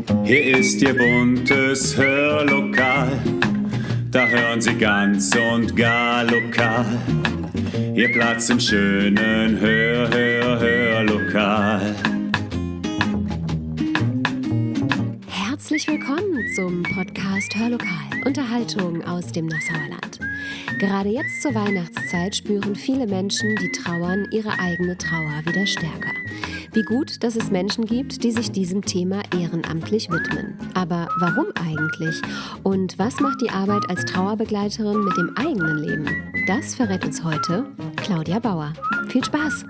Hier ist Ihr buntes Hörlokal, da hören Sie ganz und gar lokal. Ihr Platz im schönen Hörlokal. Herzlich willkommen zum Podcast Hörlokal, Unterhaltung aus dem Nassauer Land. Gerade jetzt zur Weihnachtszeit spüren viele Menschen, die trauern, ihre eigene Trauer wieder stärker. Wie gut, dass es Menschen gibt, die sich diesem Thema ehrenamtlich widmen. Aber warum eigentlich? Und was macht die Arbeit als Trauerbegleiterin mit dem eigenen Leben? Das verrät uns heute Claudia Bauer. Viel Spaß!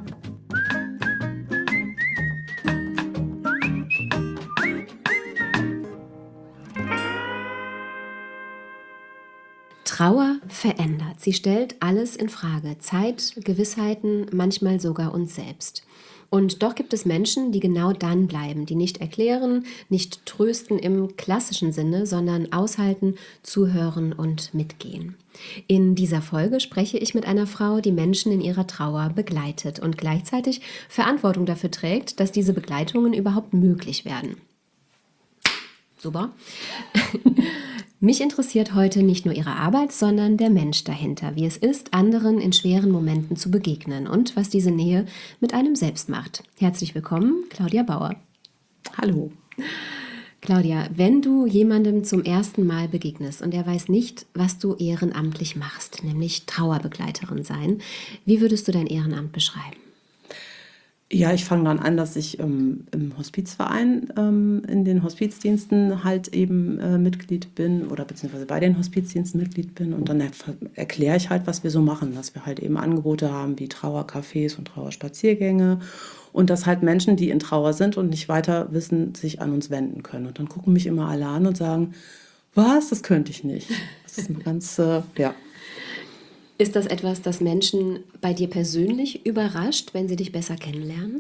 Trauer verändert. Sie stellt alles in Frage. Zeit, Gewissheiten, manchmal sogar uns selbst. Und doch gibt es Menschen, die genau dann bleiben, die nicht erklären, nicht trösten im klassischen Sinne, sondern aushalten, zuhören und mitgehen. In dieser Folge spreche ich mit einer Frau, die Menschen in ihrer Trauer begleitet und gleichzeitig Verantwortung dafür trägt, dass diese Begleitungen überhaupt möglich werden. Super. Mich interessiert heute nicht nur ihre Arbeit, sondern der Mensch dahinter, wie es ist, anderen in schweren Momenten zu begegnen und was diese Nähe mit einem selbst macht. Herzlich willkommen, Claudia Bauer. Hallo. Claudia, wenn du jemandem zum ersten Mal begegnest und er weiß nicht, was du ehrenamtlich machst, nämlich Trauerbegleiterin sein, wie würdest du dein Ehrenamt beschreiben? Ja, ich fange dann an, dass ich im Hospizverein in den Hospizdiensten halt eben Mitglied bin oder beziehungsweise bei den Hospizdiensten Mitglied bin und dann erkläre ich halt, was wir so machen, dass wir halt eben Angebote haben wie Trauercafés und Trauerspaziergänge und dass halt Menschen, die in Trauer sind und nicht weiter wissen, sich an uns wenden können. Und dann gucken mich immer alle an und sagen, was, das könnte ich nicht. Das ist eine ganz, ja. Ist das etwas, das Menschen bei dir persönlich überrascht, wenn sie dich besser kennenlernen?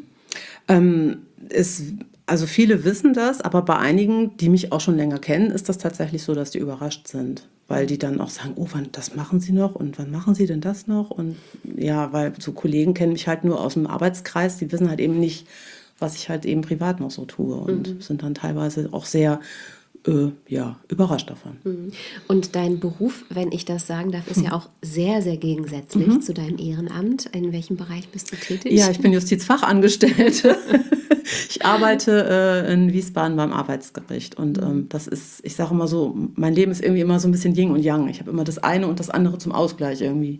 Also viele wissen das, aber bei einigen, die mich auch schon länger kennen, ist das tatsächlich so, dass die überrascht sind. Weil die dann auch sagen, oh, das machen Sie noch und wann machen Sie denn das noch? Und ja, weil so Kollegen kennen mich halt nur aus dem Arbeitskreis, die wissen halt eben nicht, was ich halt eben privat noch so tue und sind dann teilweise auch sehr überrascht davon. Und dein Beruf, wenn ich das sagen darf, ist ja auch sehr, sehr gegensätzlich zu deinem Ehrenamt. In welchem Bereich bist du tätig? Ja, ich bin Justizfachangestellte. Ich arbeite in Wiesbaden beim Arbeitsgericht. Und das ist, ich sage immer so, mein Leben ist irgendwie immer so ein bisschen Yin und Yang. Ich habe immer das eine und das andere zum Ausgleich irgendwie.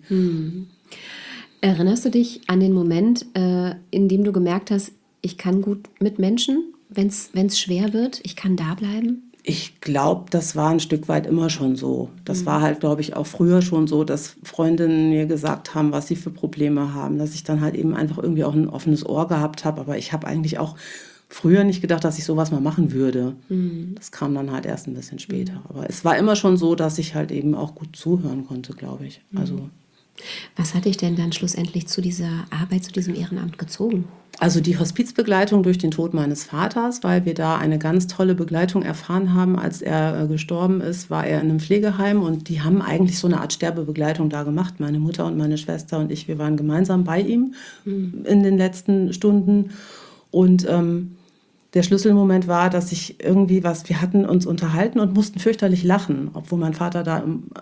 Erinnerst du dich an den Moment, in dem du gemerkt hast, ich kann gut mit Menschen, wenn es schwer wird, ich kann da bleiben? Ich glaube, das war ein Stück weit immer schon so. Das war halt, glaube ich, auch früher schon so, dass Freundinnen mir gesagt haben, was sie für Probleme haben, dass ich dann halt eben einfach irgendwie auch ein offenes Ohr gehabt habe. Aber ich habe eigentlich auch früher nicht gedacht, dass ich sowas mal machen würde. Das kam dann halt erst ein bisschen später. Aber es war immer schon so, dass ich halt eben auch gut zuhören konnte, glaube ich. Also was hat dich denn dann schlussendlich zu dieser Arbeit, zu diesem Ehrenamt gezogen? Also die Hospizbegleitung durch den Tod meines Vaters, weil wir da eine ganz tolle Begleitung erfahren haben. Als er gestorben ist, war er in einem Pflegeheim und die haben eigentlich so eine Art Sterbebegleitung da gemacht. Meine Mutter und meine Schwester und ich, wir waren gemeinsam bei ihm in den letzten Stunden. Und der Schlüsselmoment war, dass ich irgendwie wir hatten uns unterhalten und mussten fürchterlich lachen, obwohl mein Vater da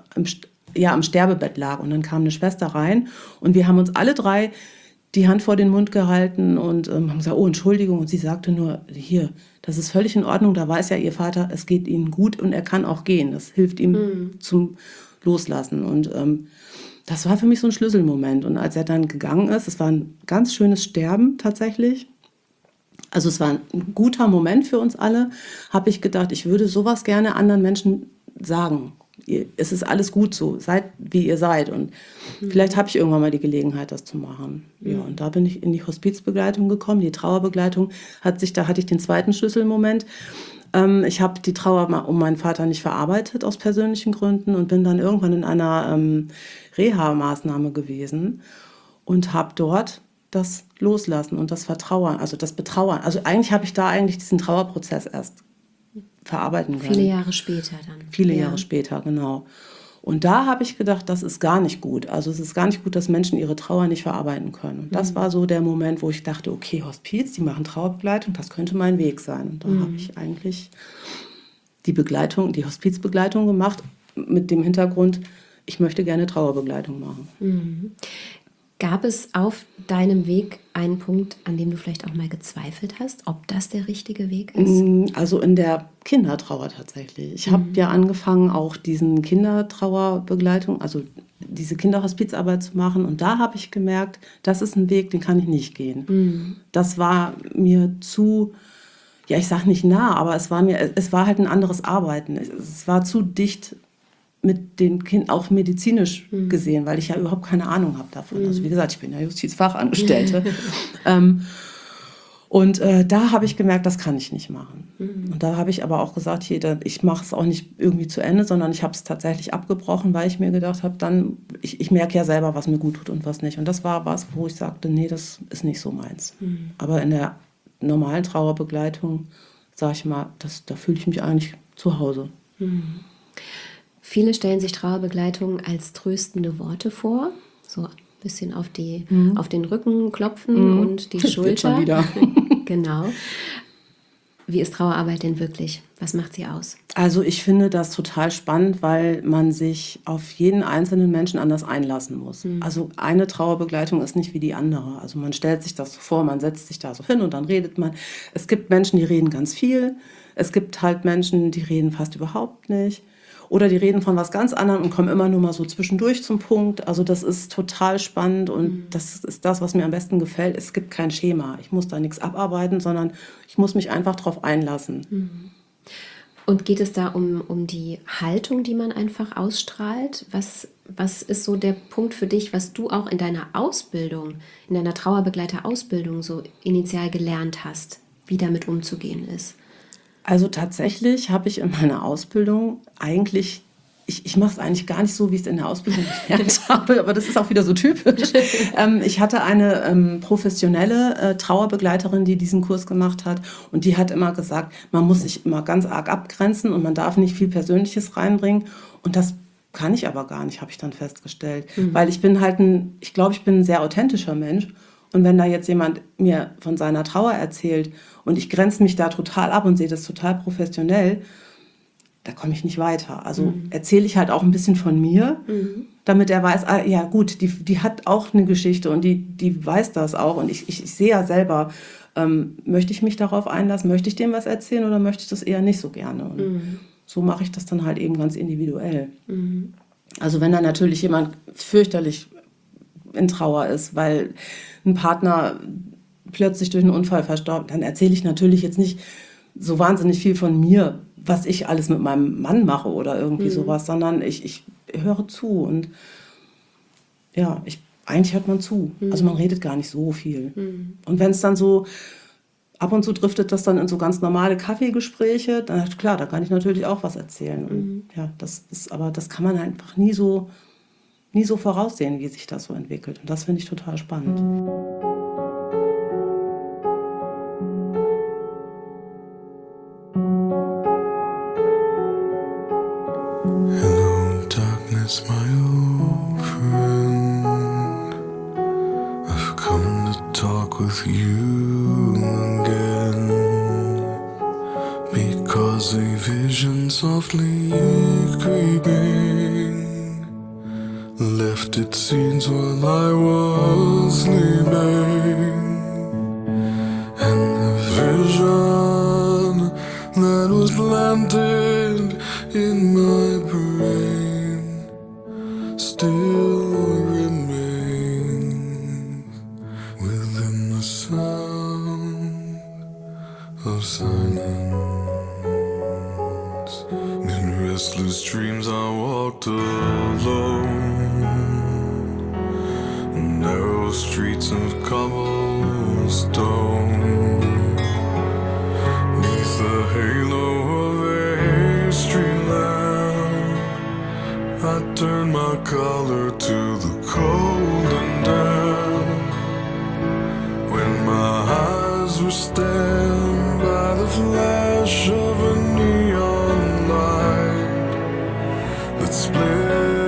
am Sterbebett lag. Und dann kam eine Schwester rein und wir haben uns alle drei die Hand vor den Mund gehalten und haben gesagt, oh, Entschuldigung. Und sie sagte nur, hier, das ist völlig in Ordnung, da weiß ja Ihr Vater, es geht Ihnen gut und er kann auch gehen. Das hilft ihm zum Loslassen. Und das war für mich so ein Schlüsselmoment. Und als er dann gegangen ist, es war ein ganz schönes Sterben tatsächlich. Also es war ein guter Moment für uns alle, habe ich gedacht, ich würde sowas gerne anderen Menschen sagen. Es ist alles gut so, seid wie ihr seid und vielleicht habe ich irgendwann mal die Gelegenheit, das zu machen. Ja, und da bin ich in die Hospizbegleitung gekommen, die Trauerbegleitung da hatte ich den zweiten Schlüsselmoment. Ich habe die Trauer um meinen Vater nicht verarbeitet aus persönlichen Gründen und bin dann irgendwann in einer Reha-Maßnahme gewesen und habe dort das Loslassen und das Vertrauern, also das Betrauern. Also eigentlich habe ich da diesen Trauerprozess erst verarbeiten können. Viele Jahre später dann. Viele Jahre später, genau. Und da habe ich gedacht, das ist gar nicht gut. Also es ist gar nicht gut, dass Menschen ihre Trauer nicht verarbeiten können. Und das war so der Moment, wo ich dachte, okay, Hospiz, die machen Trauerbegleitung, das könnte mein Weg sein. Und dann habe ich eigentlich die Hospizbegleitung gemacht mit dem Hintergrund, ich möchte gerne Trauerbegleitung machen. Gab es auf deinem Weg einen Punkt, an dem du vielleicht auch mal gezweifelt hast, ob das der richtige Weg ist? Also in der Kindertrauer tatsächlich. Ich habe ja angefangen, auch diesen Kindertrauerbegleitung, also diese Kinderhospizarbeit zu machen. Und da habe ich gemerkt, das ist ein Weg, den kann ich nicht gehen. Das war mir zu, ja, ich sage nicht nah, aber es war halt ein anderes Arbeiten. Es war zu dicht mit den Kindern, auch medizinisch gesehen, weil ich ja überhaupt keine Ahnung habe davon. Also wie gesagt, ich bin ja Justizfachangestellte. Und da habe ich gemerkt, das kann ich nicht machen. Und da habe ich aber auch gesagt, ich mache es auch nicht irgendwie zu Ende, sondern ich habe es tatsächlich abgebrochen, weil ich mir gedacht habe, ich merke ja selber, was mir gut tut und was nicht. Und das war was, wo ich sagte, nee, das ist nicht so meins. Aber in der normalen Trauerbegleitung, sage ich mal, da fühle ich mich eigentlich zu Hause. Viele stellen sich Trauerbegleitung als tröstende Worte vor, so ein bisschen auf den Rücken klopfen und die Schulter. Schon wieder. Genau. Wie ist Trauerarbeit denn wirklich? Was macht sie aus? Also ich finde das total spannend, weil man sich auf jeden einzelnen Menschen anders einlassen muss. Also eine Trauerbegleitung ist nicht wie die andere. Also man stellt sich das so vor, man setzt sich da so hin und dann redet man. Es gibt Menschen, die reden ganz viel. Es gibt halt Menschen, die reden fast überhaupt nicht. Oder die reden von was ganz anderem und kommen immer nur mal so zwischendurch zum Punkt. Also das ist total spannend und das ist das, was mir am besten gefällt. Es gibt kein Schema. Ich muss da nichts abarbeiten, sondern ich muss mich einfach drauf einlassen. Und geht es da um die Haltung, die man einfach ausstrahlt? Was ist so der Punkt für dich, was du auch in deiner Ausbildung, in deiner Trauerbegleiterausbildung so initial gelernt hast, wie damit umzugehen ist? Also tatsächlich habe ich in meiner Ausbildung eigentlich, ich mache es eigentlich gar nicht so, wie ich es in der Ausbildung gelernt habe, aber das ist auch wieder so typisch. Ich hatte eine professionelle Trauerbegleiterin, die diesen Kurs gemacht hat und die hat immer gesagt, man muss sich immer ganz arg abgrenzen und man darf nicht viel Persönliches reinbringen und das kann ich aber gar nicht, habe ich dann festgestellt, weil ich bin halt ich glaube, ich bin ein sehr authentischer Mensch. Und wenn da jetzt jemand mir von seiner Trauer erzählt und ich grenze mich da total ab und sehe das total professionell, da komme ich nicht weiter. Also erzähle ich halt auch ein bisschen von mir, damit er weiß, ja gut, die hat auch eine Geschichte und die weiß das auch. Und ich sehe ja selber, möchte ich mich darauf einlassen, möchte ich dem was erzählen oder möchte ich das eher nicht so gerne? Und so mache ich das dann halt eben ganz individuell. Also wenn da natürlich jemand fürchterlich in Trauer ist, weil ein Partner plötzlich durch einen Unfall verstorben, dann erzähle ich natürlich jetzt nicht so wahnsinnig viel von mir, was ich alles mit meinem Mann mache oder irgendwie sowas, sondern ich höre zu und ja, eigentlich hört man zu. Also man redet gar nicht so viel. Und wenn es dann so ab und zu driftet das dann in so ganz normale Kaffeegespräche, dann klar, da kann ich natürlich auch was erzählen. Und ja, aber das kann man einfach nie so voraussehen, wie sich das so entwickelt. Und das finde ich total spannend. Hello, darkness, my old friend. I've come to talk with you again. Because a vision softly creeping left its seeds while I was sleeping, and the vision that was planted in my brain still remains within the sound of silence. In restless dreams I walked alone, narrow streets of cobblestone, neath the halo of a street lamp. I turned my collar to the cold and damp, when my eyes were stabbed by the flash of a neon light that split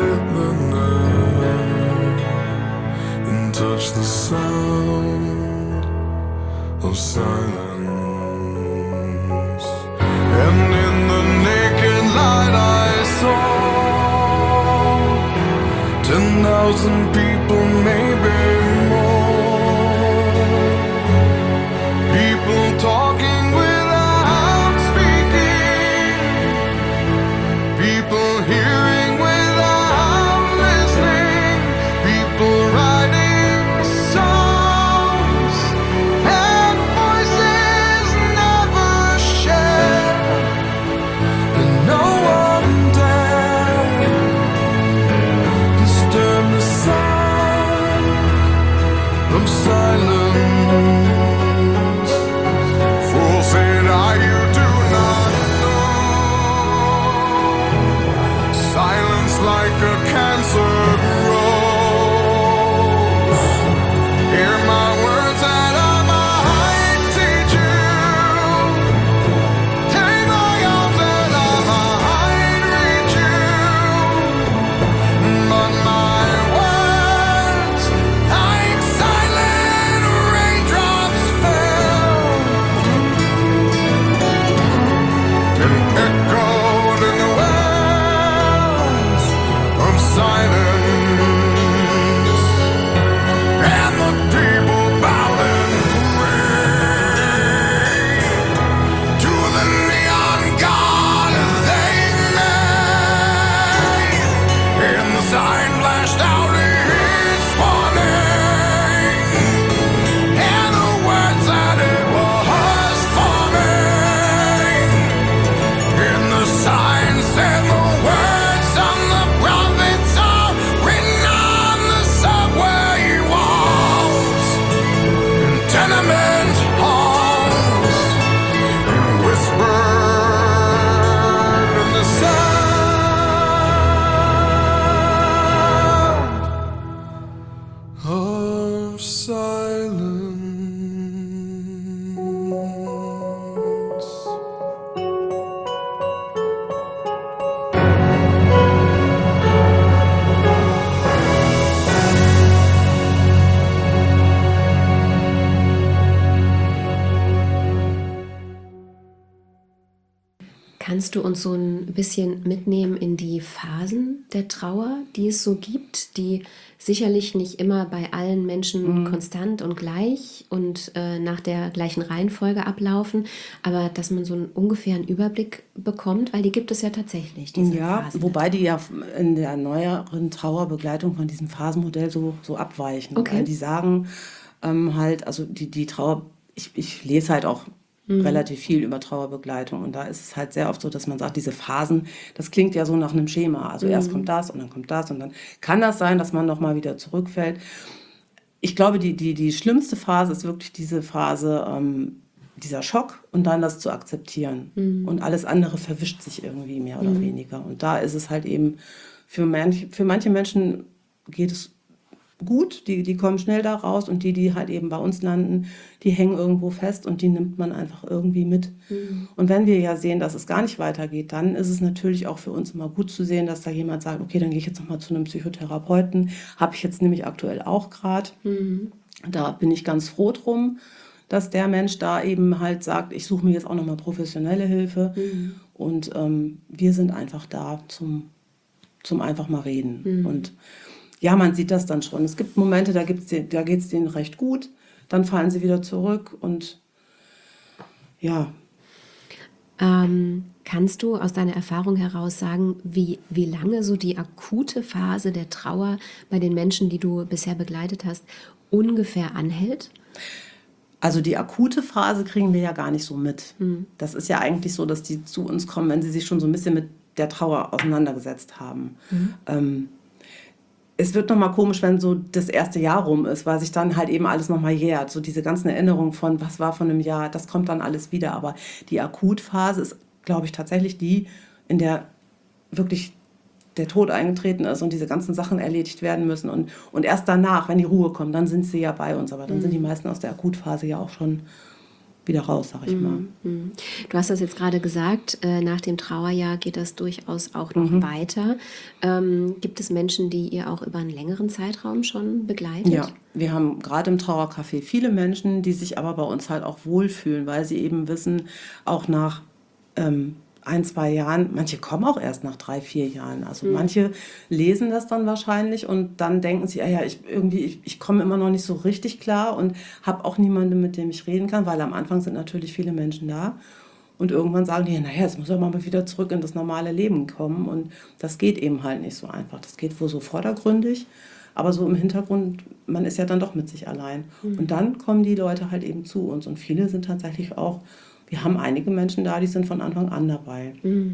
Kannst du uns so ein bisschen mitnehmen in die Phasen der Trauer, die es so gibt, die sicherlich nicht immer bei allen Menschen konstant und gleich und nach der gleichen Reihenfolge ablaufen, aber dass man so einen ungefähren Überblick bekommt, weil die gibt es ja tatsächlich, diese Ja, Phasen. wobei die ja in der neueren Trauerbegleitung von diesem Phasenmodell so abweichen. Okay. Weil die sagen halt, also die Trauer, ich lese halt auch relativ viel über Trauerbegleitung und da ist es halt sehr oft so, dass man sagt, diese Phasen, das klingt ja so nach einem Schema. Also erst kommt das und dann kommt das und dann kann das sein, dass man nochmal wieder zurückfällt. Ich glaube, die schlimmste Phase ist wirklich diese Phase, dieser Schock und dann das zu akzeptieren. Und alles andere verwischt sich irgendwie mehr oder weniger. Und da ist es halt eben, für manche Menschen geht es gut, die kommen schnell da raus und die halt eben bei uns landen, die hängen irgendwo fest und die nimmt man einfach irgendwie mit. Und wenn wir ja sehen, dass es gar nicht weitergeht, dann ist es natürlich auch für uns immer gut zu sehen, dass da jemand sagt, okay, dann gehe ich jetzt nochmal zu einem Psychotherapeuten. Habe ich jetzt nämlich aktuell auch gerade. Da bin ich ganz froh drum, dass der Mensch da eben halt sagt, ich suche mir jetzt auch nochmal professionelle Hilfe. Und wir sind einfach da zum einfach mal reden. Und ja, man sieht das dann schon. Es gibt Momente, da geht es denen recht gut, dann fallen sie wieder zurück und ja. Kannst du aus deiner Erfahrung heraus sagen, wie lange so die akute Phase der Trauer bei den Menschen, die du bisher begleitet hast, ungefähr anhält? Also die akute Phase kriegen wir ja gar nicht so mit. Das ist ja eigentlich so, dass die zu uns kommen, wenn sie sich schon so ein bisschen mit der Trauer auseinandergesetzt haben. Es wird nochmal komisch, wenn so das erste Jahr rum ist, weil sich dann halt eben alles nochmal jährt. So diese ganzen Erinnerungen von, was war von einem Jahr, das kommt dann alles wieder. Aber die Akutphase ist, glaube ich, tatsächlich die, in der wirklich der Tod eingetreten ist und diese ganzen Sachen erledigt werden müssen. Und erst danach, wenn die Ruhe kommt, dann sind sie ja bei uns. Aber dann sind die meisten aus der Akutphase ja auch schon wieder raus, sag ich mal. Du hast das jetzt gerade gesagt, nach dem Trauerjahr geht das durchaus auch noch weiter. Gibt es Menschen, die ihr auch über einen längeren Zeitraum schon begleitet? Ja, wir haben gerade im Trauercafé viele Menschen, die sich aber bei uns halt auch wohlfühlen, weil sie eben wissen, auch nach 1-2 Jahren, manche kommen auch erst nach 3-4 Jahren. Also manche lesen das dann wahrscheinlich und dann denken sie, ich komme immer noch nicht so richtig klar und habe auch niemanden, mit dem ich reden kann, weil am Anfang sind natürlich viele Menschen da. Und irgendwann sagen die, jetzt muss er mal wieder zurück in das normale Leben kommen. Und das geht eben halt nicht so einfach. Das geht wohl so vordergründig, aber so im Hintergrund, man ist ja dann doch mit sich allein. Und dann kommen die Leute halt eben zu uns. Und viele sind tatsächlich auch, wir haben einige Menschen da, die sind von Anfang an dabei.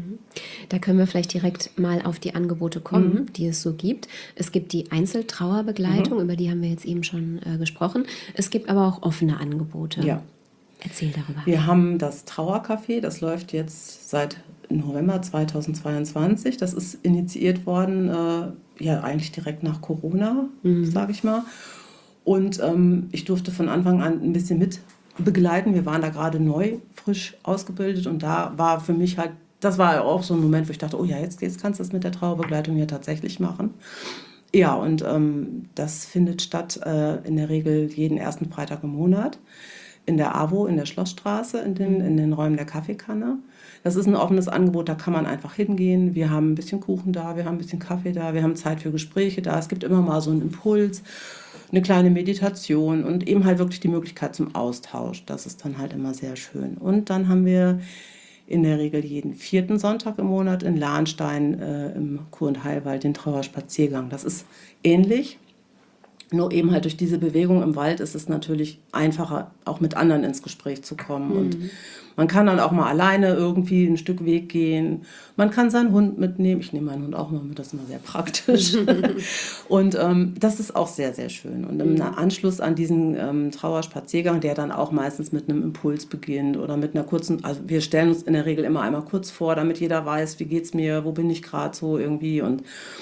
Da können wir vielleicht direkt mal auf die Angebote kommen, die es so gibt. Es gibt die Einzeltrauerbegleitung, über die haben wir jetzt eben schon gesprochen. Es gibt aber auch offene Angebote. Ja. Erzähl darüber. Wir haben das Trauercafé, das läuft jetzt seit November 2022. Das ist initiiert worden, eigentlich direkt nach Corona, sage ich mal. Und ich durfte von Anfang an ein bisschen mit begleiten. Wir waren da gerade neu, frisch ausgebildet und da war für mich halt, das war auch so ein Moment, wo ich dachte, jetzt kannst du das mit der Trauerbegleitung ja tatsächlich machen. Ja, und das findet statt in der Regel jeden ersten Freitag im Monat in der AWO, in der Schlossstraße, in den Räumen der Kaffeekanne. Das ist ein offenes Angebot, da kann man einfach hingehen. Wir haben ein bisschen Kuchen da, wir haben ein bisschen Kaffee da, wir haben Zeit für Gespräche da. Es gibt immer mal so einen Impuls, eine kleine Meditation und eben halt wirklich die Möglichkeit zum Austausch. Das ist dann halt immer sehr schön. Und dann haben wir in der Regel jeden 4. Sonntag im Monat in Lahnstein im Kur- und Heilwald den Trauerspaziergang. Das ist ähnlich. Nur eben halt durch diese Bewegung im Wald ist es natürlich einfacher, auch mit anderen ins Gespräch zu kommen. Und man kann dann auch mal alleine irgendwie ein Stück Weg gehen. Man kann seinen Hund mitnehmen. Ich nehme meinen Hund auch mal mit, das ist immer sehr praktisch. Und das ist auch sehr, sehr schön. Und im Anschluss an diesen Trauerspaziergang, der dann auch meistens mit einem Impuls beginnt oder mit einer kurzen, also wir stellen uns in der Regel immer einmal kurz vor, damit jeder weiß, wie geht's mir, wo bin ich gerade so irgendwie und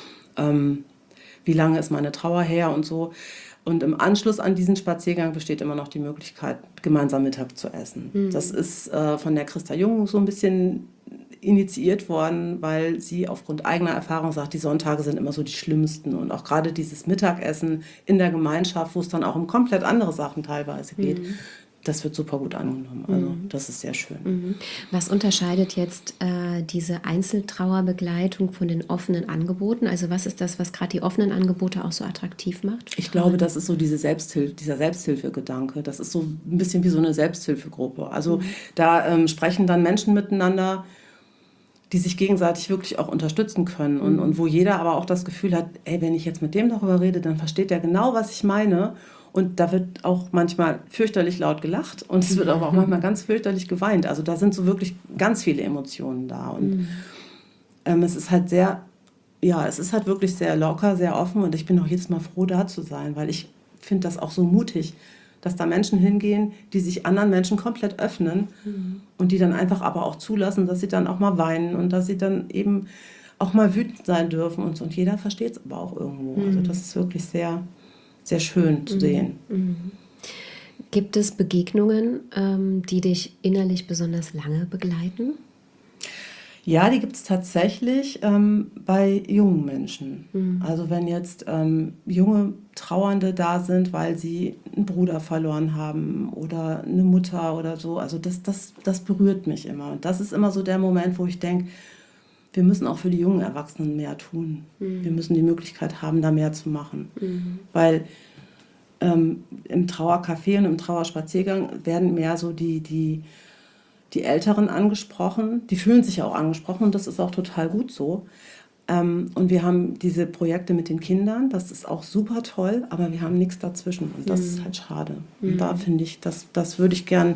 wie lange ist meine Trauer her und so. Und im Anschluss an diesen Spaziergang besteht immer noch die Möglichkeit, gemeinsam Mittag zu essen. Das ist von der Christa Jung so ein bisschen initiiert worden, weil sie aufgrund eigener Erfahrung sagt, die Sonntage sind immer so die schlimmsten. Und auch gerade dieses Mittagessen in der Gemeinschaft, wo es dann auch um komplett andere Sachen teilweise geht, das wird super gut angenommen. Also das ist sehr schön. Was unterscheidet jetzt diese Einzeltrauerbegleitung von den offenen Angeboten? Also was ist das, was gerade die offenen Angebote auch so attraktiv macht? Ich glaube, das ist so dieser Selbsthilfegedanke. Das ist so ein bisschen wie so eine Selbsthilfegruppe. Also da sprechen dann Menschen miteinander, die sich gegenseitig wirklich auch unterstützen können und wo jeder aber auch das Gefühl hat, ey, wenn ich jetzt mit dem darüber rede, dann versteht er genau, was ich meine. Und da wird auch manchmal fürchterlich laut gelacht und es wird aber auch manchmal ganz fürchterlich geweint. Also da sind so wirklich ganz viele Emotionen da. Und es ist halt wirklich sehr locker, sehr offen und ich bin auch jedes Mal froh, da zu sein, weil ich finde das auch so mutig, dass da Menschen hingehen, die sich anderen Menschen komplett öffnen und die dann einfach aber auch zulassen, dass sie dann auch mal weinen und dass sie dann eben auch mal wütend sein dürfen und so. Und jeder versteht es aber auch irgendwo. Also das ist wirklich sehr, sehr schön zu sehen. Gibt es Begegnungen, die dich innerlich besonders lange begleiten? Ja, die gibt es tatsächlich bei jungen Menschen. Also wenn jetzt junge Trauernde da sind, weil sie einen Bruder verloren haben oder eine Mutter oder so, also das berührt mich immer. Und das ist immer so der Moment, wo ich denke, wir müssen auch für die jungen Erwachsenen mehr tun. Wir müssen die Möglichkeit haben, da mehr zu machen. Weil im Trauercafé und im Trauerspaziergang werden mehr so die Älteren angesprochen, die fühlen sich auch angesprochen und das ist auch total gut so. Und wir haben diese Projekte mit den Kindern, das ist auch super toll, aber wir haben nichts dazwischen und das ist halt schade. Und da finde ich, das würde ich gern,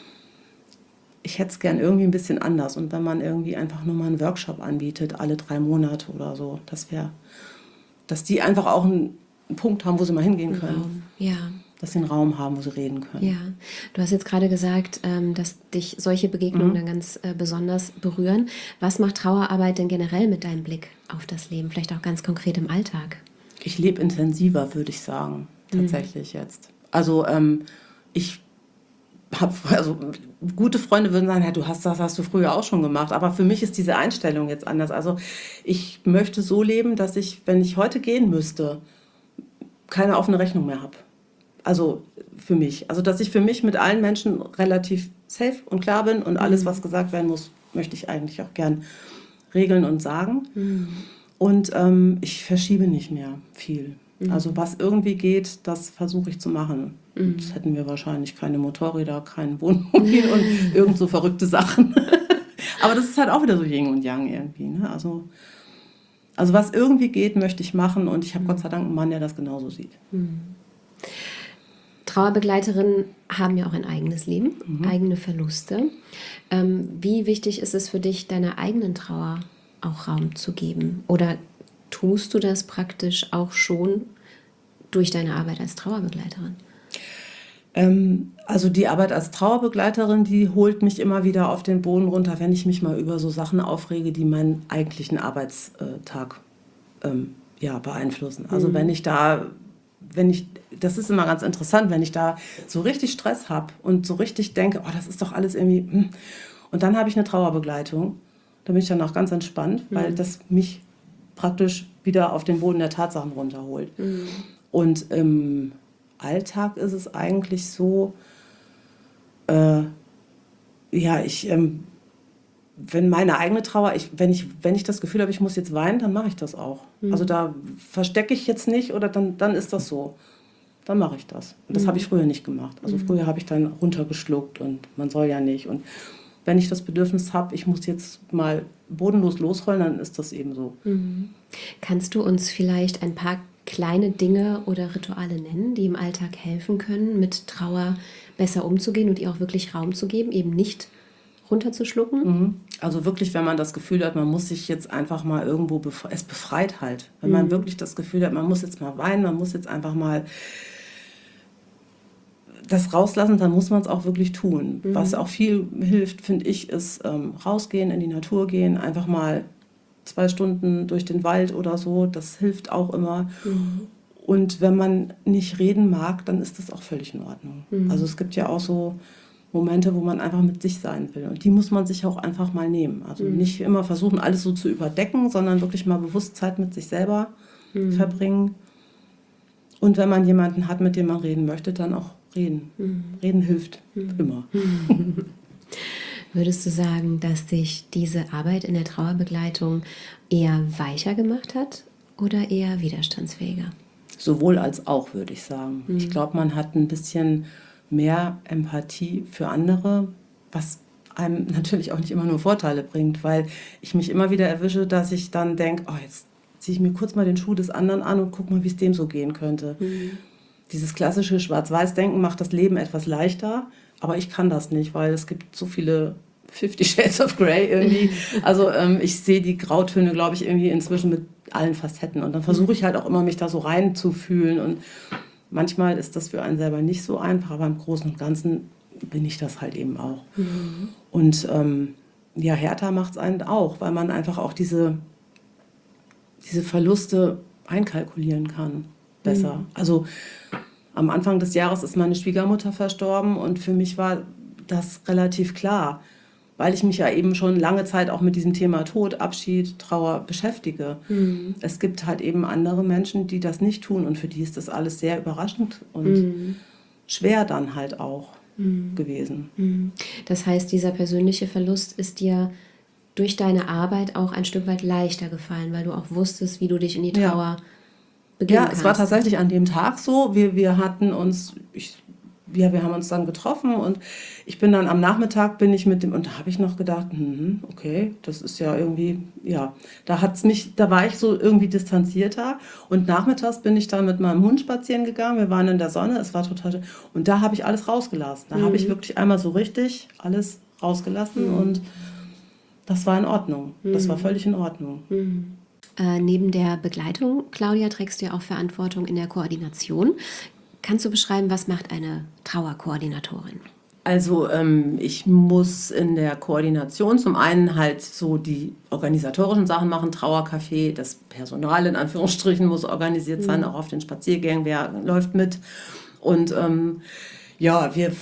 ich hätte es gern irgendwie ein bisschen anders und wenn man irgendwie einfach nur mal einen Workshop anbietet, alle 3 Monate oder so, dass die einfach auch einen Punkt haben, wo sie mal hingehen können. Ja. Dass sie einen Raum haben, wo sie reden können. Ja, du hast jetzt gerade gesagt, dass dich solche Begegnungen dann ganz besonders berühren. Was macht Trauerarbeit denn generell mit deinem Blick auf das Leben? Vielleicht auch ganz konkret im Alltag? Ich lebe intensiver, würde ich sagen, tatsächlich jetzt. Also ich habe, gute Freunde würden sagen, ja, das hast du früher auch schon gemacht. Aber für mich ist diese Einstellung jetzt anders. Also ich möchte so leben, dass ich, wenn ich heute gehen müsste, keine offene Rechnung mehr habe. Also für mich. Also dass ich für mich mit allen Menschen relativ safe und klar bin und alles, was gesagt werden muss, möchte ich eigentlich auch gern regeln und sagen. Und ich verschiebe nicht mehr viel. Also was irgendwie geht, das versuche ich zu machen. Jetzt hätten wir wahrscheinlich keine Motorräder, kein Wohnmobil und irgend so verrückte Sachen. Aber das ist halt auch wieder so Yin und Yang irgendwie. Ne? Also was irgendwie geht, möchte ich machen und ich habe Gott sei Dank einen Mann, der das genauso sieht. Trauerbegleiterinnen haben ja auch ein eigenes Leben, eigene Verluste. Wie wichtig ist es für dich, deiner eigenen Trauer auch Raum zu geben? Oder tust du das praktisch auch schon durch deine Arbeit als Trauerbegleiterin? Also die Arbeit als Trauerbegleiterin, die holt mich immer wieder auf den Boden runter, wenn ich mich mal über so Sachen aufrege, die meinen eigentlichen Arbeitstag beeinflussen. Also das ist immer ganz interessant, wenn ich da so richtig Stress habe und so richtig denke, oh, das ist doch alles irgendwie, und dann habe ich eine Trauerbegleitung, da bin ich dann auch ganz entspannt, weil das mich praktisch wieder auf den Boden der Tatsachen runterholt. Und im Alltag ist es eigentlich so, wenn meine eigene Trauer, wenn ich das Gefühl habe, ich muss jetzt weinen, dann mache ich das auch. Also da verstecke ich jetzt nicht oder dann ist das so. Dann mache ich das. Und das habe ich früher nicht gemacht. Also früher habe ich dann runtergeschluckt und man soll ja nicht. Und wenn ich das Bedürfnis habe, ich muss jetzt mal bodenlos losrollen, dann ist das eben so. Kannst du uns vielleicht ein paar kleine Dinge oder Rituale nennen, die im Alltag helfen können, mit Trauer besser umzugehen und ihr auch wirklich Raum zu geben, eben nicht runterzuschlucken? Also wirklich, wenn man das Gefühl hat, man muss sich jetzt einfach mal irgendwo, es befreit halt. Wenn man wirklich das Gefühl hat, man muss jetzt mal weinen, man muss jetzt einfach mal das rauslassen, dann muss man es auch wirklich tun. Was auch viel hilft, finde ich, ist rausgehen, in die Natur gehen, einfach mal 2 Stunden durch den Wald oder so, das hilft auch immer. Und wenn man nicht reden mag, dann ist das auch völlig in Ordnung. Also es gibt ja auch so Momente, wo man einfach mit sich sein will. Und die muss man sich auch einfach mal nehmen. Also nicht immer versuchen, alles so zu überdecken, sondern wirklich mal bewusst Zeit mit sich selber verbringen. Und wenn man jemanden hat, mit dem man reden möchte, dann auch reden. Reden hilft immer. Würdest du sagen, dass dich diese Arbeit in der Trauerbegleitung eher weicher gemacht hat oder eher widerstandsfähiger? Sowohl als auch, würde ich sagen. Ich glaube, man hat ein bisschen mehr Empathie für andere, was einem natürlich auch nicht immer nur Vorteile bringt, weil ich mich immer wieder erwische, dass ich dann denke, oh, jetzt ziehe ich mir kurz mal den Schuh des anderen an und guck mal, wie es dem so gehen könnte. Dieses klassische Schwarz-Weiß-Denken macht das Leben etwas leichter, aber ich kann das nicht, weil es gibt so viele 50 Shades of Grey irgendwie. Also ich sehe die Grautöne, glaube ich, irgendwie inzwischen mit allen Facetten. Und dann versuche ich halt auch immer, mich da so reinzufühlen. Und manchmal ist das für einen selber nicht so einfach, aber im Großen und Ganzen bin ich das halt eben auch. Und ja, härter macht es einen auch, weil man einfach auch diese Verluste einkalkulieren kann. Besser. Also am Anfang des Jahres ist meine Schwiegermutter verstorben und für mich war das relativ klar, weil ich mich ja eben schon lange Zeit auch mit diesem Thema Tod, Abschied, Trauer beschäftige. Es gibt halt eben andere Menschen, die das nicht tun und für die ist das alles sehr überraschend und schwer dann halt auch gewesen. Das heißt, dieser persönliche Verlust ist dir durch deine Arbeit auch ein Stück weit leichter gefallen, weil du auch wusstest, wie du dich in die Trauer begeben kannst. Es war tatsächlich an dem Tag so. Wir hatten uns, wir haben uns dann getroffen und ich bin dann am Nachmittag und da habe ich noch gedacht, okay, das ist ja irgendwie, ja, da war ich so irgendwie distanzierter und nachmittags bin ich dann mit meinem Hund spazieren gegangen, wir waren in der Sonne, es war total, und da habe ich alles rausgelassen. Da habe ich wirklich einmal so richtig alles rausgelassen und das war in Ordnung. Das war völlig in Ordnung. Neben der Begleitung, Claudia, trägst du ja auch Verantwortung in der Koordination. Kannst du beschreiben, was macht eine Trauerkoordinatorin? Also ich muss in der Koordination zum einen halt so die organisatorischen Sachen machen, Trauercafé, das Personal in Anführungsstrichen muss organisiert sein, auch auf den Spaziergängen, wer läuft mit. Und ja, ich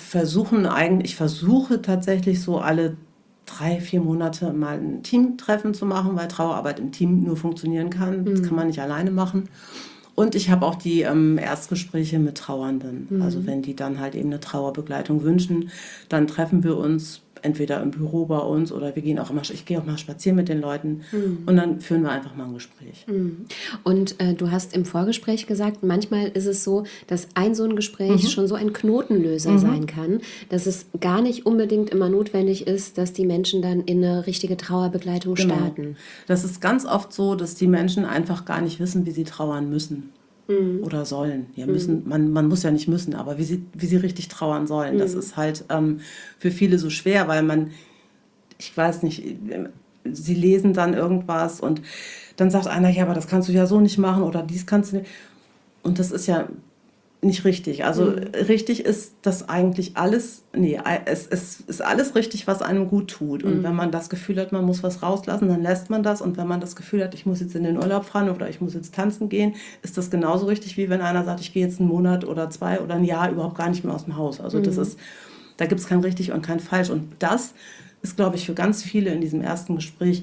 versuche tatsächlich so alle 3-4 Monate mal ein Teamtreffen zu machen, weil Trauerarbeit im Team nur funktionieren kann. Das kann man nicht alleine machen. Und ich habe auch die Erstgespräche mit Trauernden. Also wenn die dann halt eben eine Trauerbegleitung wünschen, dann treffen wir uns entweder im Büro bei uns oder ich gehe auch mal spazieren mit den Leuten und dann führen wir einfach mal ein Gespräch. Und du hast im Vorgespräch gesagt, manchmal ist es so, dass so ein Gespräch schon so ein Knotenlöser sein kann, dass es gar nicht unbedingt immer notwendig ist, dass die Menschen dann in eine richtige Trauerbegleitung starten. Das ist ganz oft so, dass die Menschen einfach gar nicht wissen, wie sie trauern müssen. Oder sollen. Ja, man muss ja nicht müssen, aber wie sie richtig trauern sollen, das ist halt für viele so schwer, weil ich weiß nicht, sie lesen dann irgendwas und dann sagt einer, ja, aber das kannst du ja so nicht machen oder dies kannst du nicht. Und das ist ja nicht richtig. Also richtig ist das eigentlich alles, es ist alles richtig, was einem gut tut. Und wenn man das Gefühl hat, man muss was rauslassen, dann lässt man das. Und wenn man das Gefühl hat, ich muss jetzt in den Urlaub fahren oder ich muss jetzt tanzen gehen, ist das genauso richtig, wie wenn einer sagt, ich gehe jetzt einen Monat oder 2 oder ein Jahr überhaupt gar nicht mehr aus dem Haus. Also da gibt es kein richtig und kein falsch. Und das ist, glaube ich, für ganz viele in diesem ersten Gespräch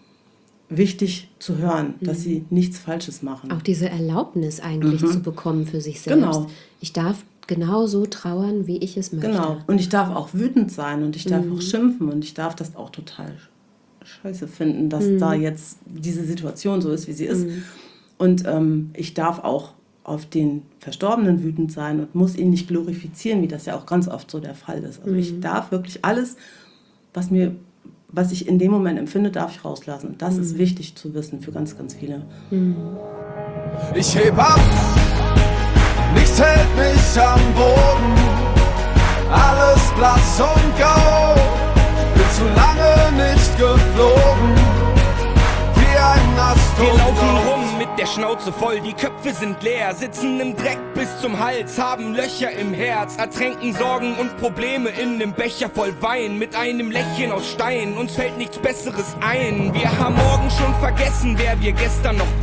wichtig zu hören, dass sie nichts Falsches machen. Auch diese Erlaubnis eigentlich zu bekommen für sich selbst. Genau. Ich darf genauso trauern, wie ich es möchte. Genau. Und ich darf auch wütend sein und ich darf auch schimpfen und ich darf das auch total scheiße finden, dass da jetzt diese Situation so ist, wie sie ist. Und ich darf auch auf den Verstorbenen wütend sein und muss ihn nicht glorifizieren, wie das ja auch ganz oft so der Fall ist. Also ich darf wirklich alles, was ich in dem Moment empfinde, darf ich rauslassen. Und das ist wichtig zu wissen für ganz, ganz viele. Ich heb ab, nichts hält mich am Boden, alles blass und grau, bin zu lange nicht geflogen, wie ein Ast. Wir laufen rum mit der Schnauze voll, die Köpfe sind leer, sitzen im Dreck bis zum Hals, haben Löcher im Herz, ertränken Sorgen und Probleme in nem Becher voll Wein, mit einem Lächeln aus Stein, uns fällt nichts Besseres ein. Wir haben morgen schon vergessen, wer wir gestern noch waren.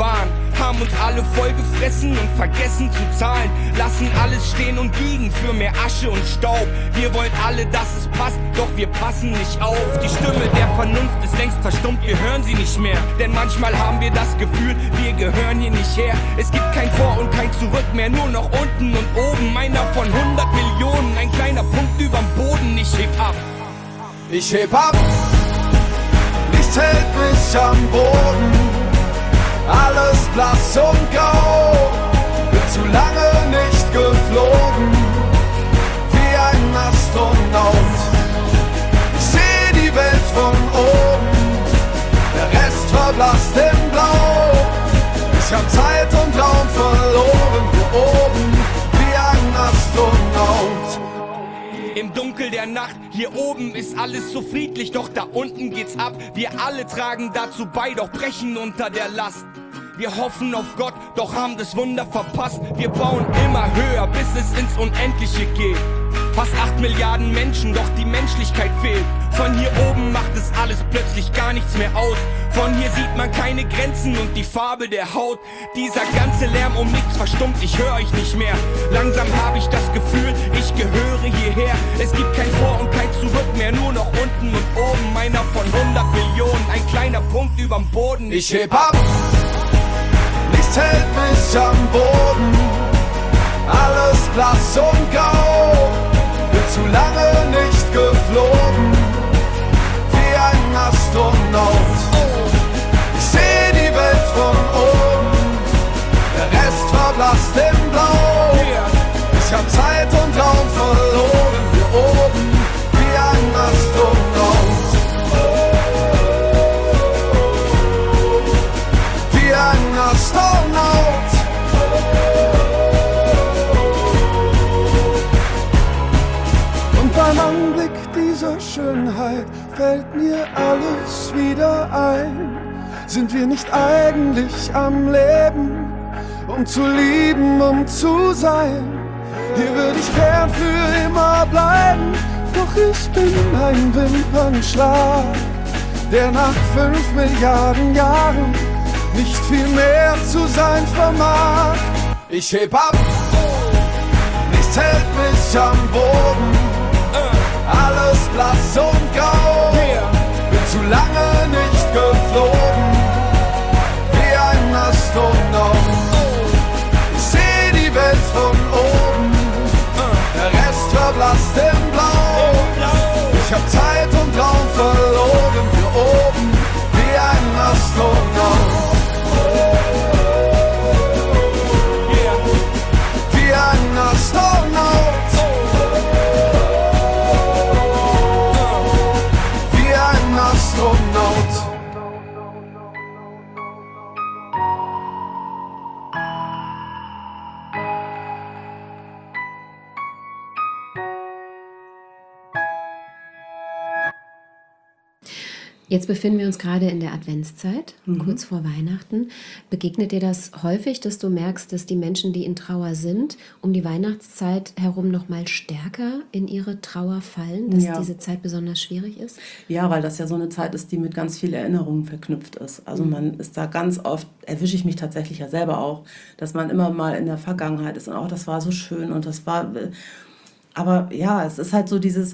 haben uns alle vollgefressen und vergessen zu zahlen, lassen alles stehen und liegen für mehr Asche und Staub. Wir wollen alle, dass es passt, doch wir passen nicht auf. Die Stimme der Vernunft ist längst verstummt, wir hören sie nicht mehr. Denn manchmal haben wir das Gefühl, wir gehören hier nicht her. Es gibt kein Vor und kein Zurück mehr, nur noch unten und oben. Einer von 100 Millionen, ein kleiner Punkt überm Boden. Ich heb ab. Ich heb ab, nichts hält mich am Boden. Alles blass und grau, bin zu lange nicht geflogen, wie ein Astronaut. Ich seh die Welt von oben, der Rest verblasst in Blau. Ich hab Zeit und Raum verloren, hier oben, wie ein Astronaut. Im Dunkel der Nacht, hier oben ist alles so friedlich, doch da unten geht's ab. Wir alle tragen dazu bei, doch brechen unter der Last. Wir hoffen auf Gott, doch haben das Wunder verpasst. Wir bauen immer höher, bis es ins Unendliche geht. Fast 8 Milliarden Menschen, doch die Menschlichkeit fehlt. Von hier oben macht es alles plötzlich gar nichts mehr aus. Von hier sieht man keine Grenzen und die Farbe der Haut. Dieser ganze Lärm um nichts verstummt, ich höre euch nicht mehr. Langsam habe ich das Gefühl, ich gehöre hierher. Es gibt kein Vor und kein Zurück mehr, nur noch unten und oben. Einer von 100 Millionen, ein kleiner Punkt überm Boden. Ich heb ab, nichts hält mich am Boden. Alles blass und grau, bin zu lange nicht geflogen, wie ein Astronaut. Ich seh die Welt von oben, der Rest verblasst in Blau. Ich hab Zeit und Raum verloren, hier oben, wie ein Astronaut. Wie ein Astronaut. Und beim Anblick dieser Schönheit fällt mir alles wieder ein. Sind wir nicht eigentlich am Leben, um zu lieben, um zu sein? Hier würde ich gern für immer bleiben, doch ich bin ein Wimpernschlag, der nach 5 Milliarden Jahren nicht viel mehr zu sein vermag. Ich heb ab, nichts hält mich am Boden. Alles blass und grau, bin zu lange nicht geflogen, wie ein Astronaut. Ich seh die Welt von oben, der Rest verblasst in Blau. Ich hab Zeit und Raum verloren, hier oben, wie ein Astronaut. Wie ein Astronaut. Astronaut. Jetzt befinden wir uns gerade in der Adventszeit, kurz vor Weihnachten. Begegnet dir das häufig, dass du merkst, dass die Menschen, die in Trauer sind, um die Weihnachtszeit herum noch mal stärker in ihre Trauer fallen, dass diese Zeit besonders schwierig ist? Ja, weil das ja so eine Zeit ist, die mit ganz vielen Erinnerungen verknüpft ist. Also man ist da ganz oft, erwische ich mich tatsächlich ja selber auch, dass man immer mal in der Vergangenheit ist und auch das war so schön und das war, aber ja, es ist halt so dieses,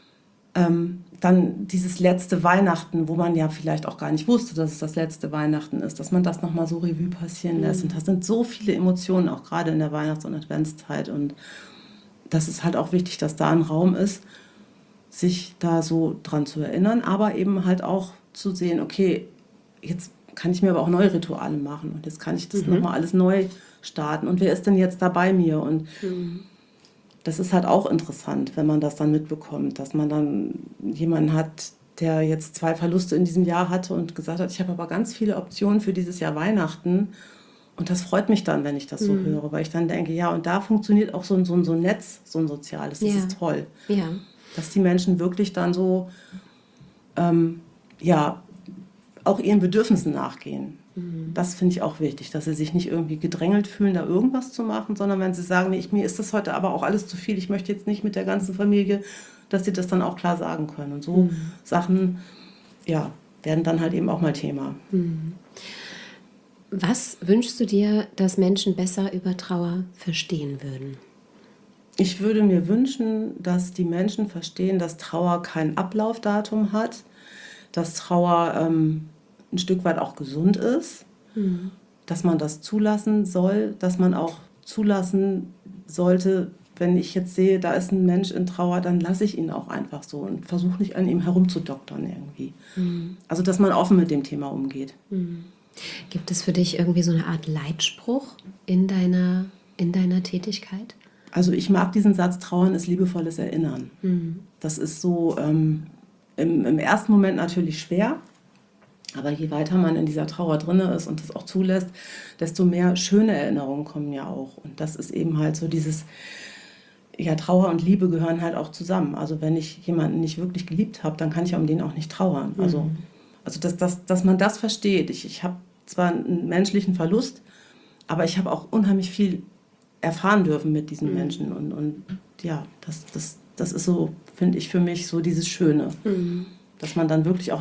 dann dieses letzte Weihnachten, wo man ja vielleicht auch gar nicht wusste, dass es das letzte Weihnachten ist, dass man das nochmal so Revue passieren lässt. Und das sind so viele Emotionen, auch gerade in der Weihnachts- und Adventszeit. Und das ist halt auch wichtig, dass da ein Raum ist, sich da so dran zu erinnern, aber eben halt auch zu sehen, okay, jetzt kann ich mir aber auch neue Rituale machen und jetzt kann ich das nochmal alles neu starten. Und wer ist denn jetzt da bei mir? Und das ist halt auch interessant, wenn man das dann mitbekommt, dass man dann jemanden hat, der jetzt 2 Verluste in diesem Jahr hatte und gesagt hat, ich habe aber ganz viele Optionen für dieses Jahr Weihnachten. Und das freut mich dann, wenn ich das so höre, weil ich dann denke, ja, und da funktioniert auch so ein Netz, so ein soziales, das ist toll. Ja. Dass die Menschen wirklich dann so, auch ihren Bedürfnissen nachgehen. Das finde ich auch wichtig, dass sie sich nicht irgendwie gedrängelt fühlen, da irgendwas zu machen, sondern wenn sie sagen, nee, mir ist das heute aber auch alles zu viel, ich möchte jetzt nicht mit der ganzen Familie, dass sie das dann auch klar sagen können. Und so Sachen, werden dann halt eben auch mal Thema. Was wünschst du dir, dass Menschen besser über Trauer verstehen würden? Ich würde mir wünschen, dass die Menschen verstehen, dass Trauer kein Ablaufdatum hat, dass Trauer ein Stück weit auch gesund ist, dass man das zulassen soll, dass man auch zulassen sollte, wenn ich jetzt sehe, da ist ein Mensch in Trauer, dann lasse ich ihn auch einfach so und versuche nicht an ihm herumzudoktern irgendwie. Also, dass man offen mit dem Thema umgeht. Gibt es für dich irgendwie so eine Art Leitspruch in deiner Tätigkeit? Also ich mag diesen Satz, Trauern ist liebevolles Erinnern. Das ist so im ersten Moment natürlich schwer, aber je weiter man in dieser Trauer drin ist und das auch zulässt, desto mehr schöne Erinnerungen kommen ja auch. Und das ist eben halt so dieses, ja, Trauer und Liebe gehören halt auch zusammen. Also wenn ich jemanden nicht wirklich geliebt habe, dann kann ich um den auch nicht trauern. Also dass man das versteht. Ich habe zwar einen menschlichen Verlust, aber ich habe auch unheimlich viel erfahren dürfen mit diesen Menschen. Und ja, das ist so, finde ich, für mich so dieses Schöne. Dass man dann wirklich auch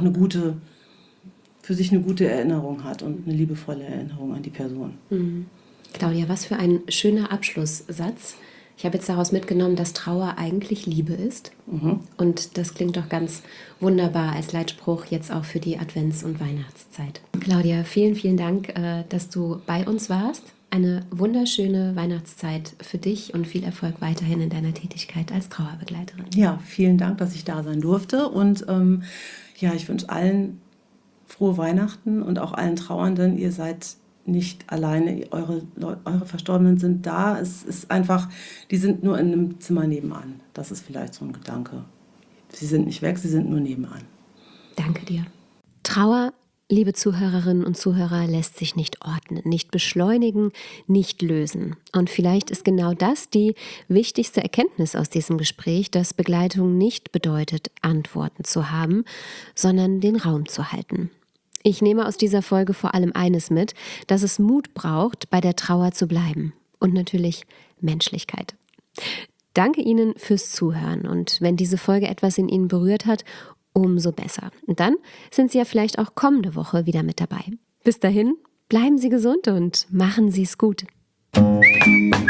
für sich eine gute Erinnerung hat und eine liebevolle Erinnerung an die Person. Claudia, was für ein schöner Abschlusssatz. Ich habe jetzt daraus mitgenommen, dass Trauer eigentlich Liebe ist. Und das klingt doch ganz wunderbar als Leitspruch jetzt auch für die Advents- und Weihnachtszeit. Claudia, vielen, vielen Dank, dass du bei uns warst. Eine wunderschöne Weihnachtszeit für dich und viel Erfolg weiterhin in deiner Tätigkeit als Trauerbegleiterin. Ja, vielen Dank, dass ich da sein durfte. Und ja, ich wünsche allen frohe Weihnachten und auch allen Trauernden. Ihr seid nicht alleine, eure Verstorbenen sind da. Es ist einfach, die sind nur in einem Zimmer nebenan. Das ist vielleicht so ein Gedanke. Sie sind nicht weg, sie sind nur nebenan. Danke dir. Trauer, liebe Zuhörerinnen und Zuhörer, lässt sich nicht ordnen, nicht beschleunigen, nicht lösen. Und vielleicht ist genau das die wichtigste Erkenntnis aus diesem Gespräch, dass Begleitung nicht bedeutet, Antworten zu haben, sondern den Raum zu halten. Ich nehme aus dieser Folge vor allem eines mit, dass es Mut braucht, bei der Trauer zu bleiben. Und natürlich Menschlichkeit. Danke Ihnen fürs Zuhören. Und wenn diese Folge etwas in Ihnen berührt hat, umso besser. Und dann sind Sie ja vielleicht auch kommende Woche wieder mit dabei. Bis dahin, bleiben Sie gesund und machen Sie es gut.